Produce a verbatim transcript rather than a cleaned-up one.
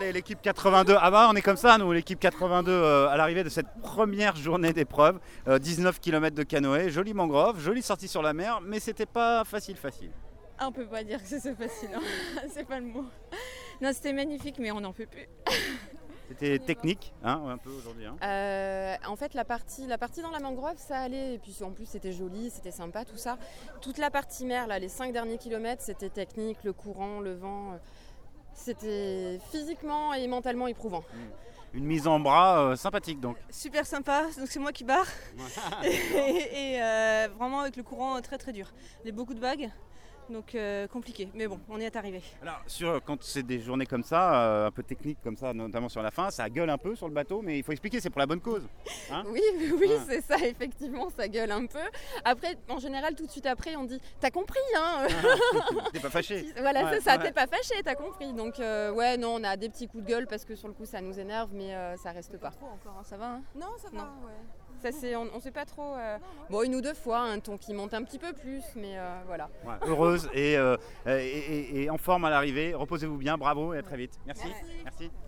Allez, l'équipe quatre-vingt-deux. Ah bah on est comme ça nous, l'équipe quatre-vingt-deux euh, à l'arrivée de cette première journée d'épreuve. Euh, dix-neuf kilomètres de canoë, jolie mangrove, jolie sortie sur la mer, mais c'était pas facile facile. Ah, on peut pas dire que c'est facile, hein. C'est pas le mot. Non, c'était magnifique, mais on n'en peut plus. C'était technique, hein, un peu aujourd'hui. Hein. Euh, en fait, la partie, la partie dans la mangrove, ça allait. Et puis en plus, c'était joli, c'était sympa, tout ça. Toute la partie mer, là, les cinq derniers kilomètres, c'était technique, le courant, le vent. euh, C'était physiquement et mentalement éprouvant. Une mise en bras euh, sympathique donc. Super sympa, donc c'est moi qui barre. et et euh, vraiment avec le courant très très dur. Il y a beaucoup de vagues, donc euh, compliqué. Mais bon, on y est arrivé. Alors, sur, quand c'est des journées comme ça, euh, un peu techniques comme ça, notamment sur la fin, ça gueule un peu sur le bateau, mais il faut expliquer, c'est pour la bonne cause. Hein Oui, oui, Ah. c'est ça, effectivement, ça gueule un peu. Après, en général, tout de suite après, on dit « t'as compris, hein ?» T'es pas fâché. Voilà, Ouais, c'est ça, ouais. t'es pas fâché, t'as compris. Donc, euh, ouais, non, on a des petits coups de gueule parce que sur le coup, ça nous énerve, mais euh, ça reste pas. Trop encore, hein, ça va hein? Non, ça va, ouais. Ça, c'est, on, on sait pas trop. euh, Bon, une ou deux fois, un ton qui monte un petit peu plus, mais euh, voilà. Ouais, heureuse et, euh, et, et- et en forme à l'arrivée. Reposez-vous bien, bravo et à très vite. Merci. Merci. Merci.